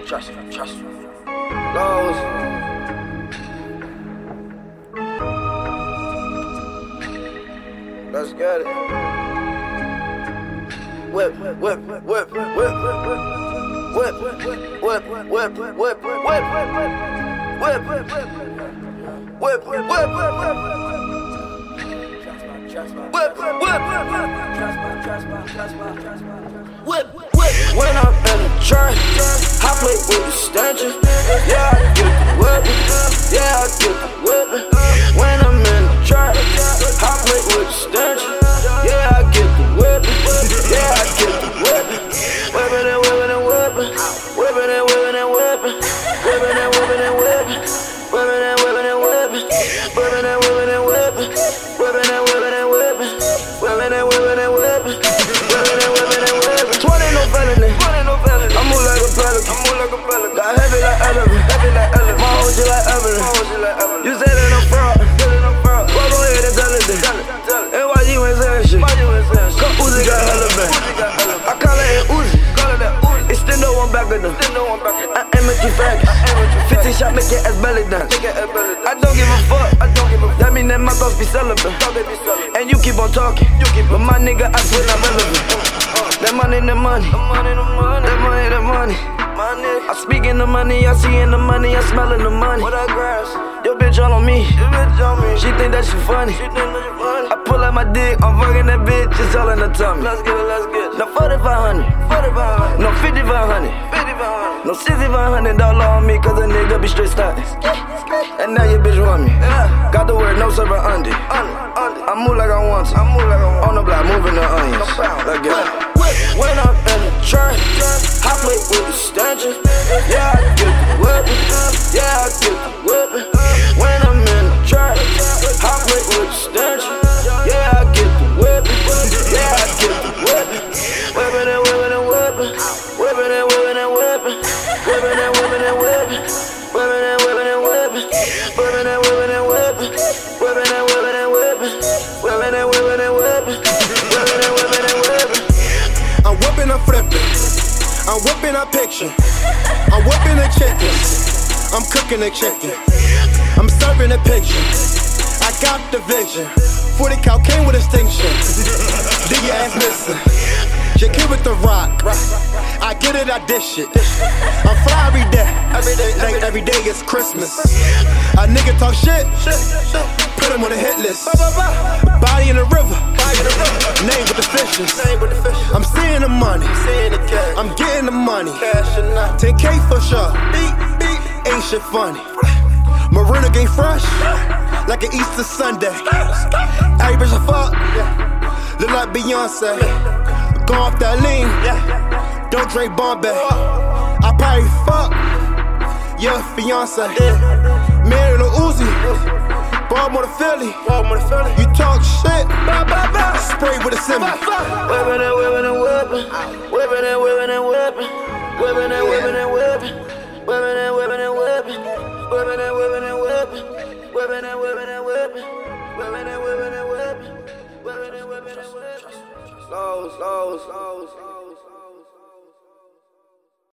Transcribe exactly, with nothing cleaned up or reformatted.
Trust me, trust me. Lows. Let's get it. Whip, whip, whip, whip, whip, whip, whip, whip, whip, whip, whip, whip, whip, whip, whip, whip, whip, whip. Whip, whip, whip. When I'm in the trap, I play with the stanchions. Yeah, I get the whippin'. Yeah, I get the whippin'. When I'm in the trap, I play with the stanchions. Yeah, I get the whippin'. Yeah, I get the whippin'. Whippin' and whippin' and whippin'. Whippin' and whippin' and whippin'. Whippin' and whippin' and whippin'. Whippin' and whippin' and whippin'. Whippin' and whippin' and whippin'. Whippin' and whippin' and whippin'. Whippin' and whippin' and whippin'. Whippin' and whippin' and whippin'. Twenty no felony. I move like a pelican. I move like a pelican. Got heavy like eleven. Heavy like eleven. My O G like Evelyn. My O G like Evelyn. You say that I'm fraud. Well, go ahead and tell it then. And why you ain't saying shit? Cause Uzi got hella bad. I call it an Uzi. It's still no one back with them. I aim at you faggots. fifty shot make your ass belly dance. I don't give a fuck. That mean that my thoughts be celibate. And you keep on talking. But my nigga, I swear not relevant. That money, the money. That money, the money. I speak in the money, I see in the money, I smell in the money. Your bitch all on me. She think that she funny. I pull out my dick, I'm fucking that bitch, it's all in the tummy. Let's get it, let's get it. No forty-five hundred, no fifty-five hundred, no sixty-five hundred dollar on me, cause a nigga be straight stuntin'. And now your bitch want me. Got the word no server under. I move like I want to. On the block, moving the onions. Let's get it. When I'm in the trap, I play with the stanchions. Yeah, I get the whippin'. Yeah, I get the whippin'. When I'm in the trap, I play with the stanchions. Yeah, I get the whippin'. Yeah, I get the whippin'. Whippin' and whippin' and whippin'. Whippin' and whippin' and whippin'. Whippin' and whippin' and whippin'. Whippin' and whippin' and whippin'. Whippin' and whippin' and whippin'. Whippin' and whippin' and whippin'. Whippin' and whippin' and whippin'. Whippin' and whippin' and whippin'. I'm whipping, I'm flipping. I'm whipping, I'm picture. I'm whipping the chicken. I'm cooking the chicken. I'm serving the picture. I got the vision. forty cal came with extinction. Dig your ass missing. She came with the rock. I get it, I dish it. I'm fly every day. Every day, like every day is Christmas. A nigga talk shit. Put him on the hit list. Body in the river. Name with the fishes. I'm seeing the money. I'm getting the money. ten K for sure. Ain't shit funny. Marina game fresh. Like an Easter Sunday. Every bitch I fuck. Look like Beyonce. Go off that lean. Don't drink Bombay. I probably fuck your fiance. Married to Uzi. Baltimore to Philly. You talk shit. Spray with a semi. Whippin' and whippin' and whippin'. Whippin' and whippin' and whippin'. Whippin' and whippin' and whippin'. Whippin' and whippin' and whippin'. Whippin' and whippin' and whippin'. Whippin' and whippin' and whippin'. Whippin' and whippin' and whippin'. Whippin' and whippin' and whippin'. Lows, lows, lows.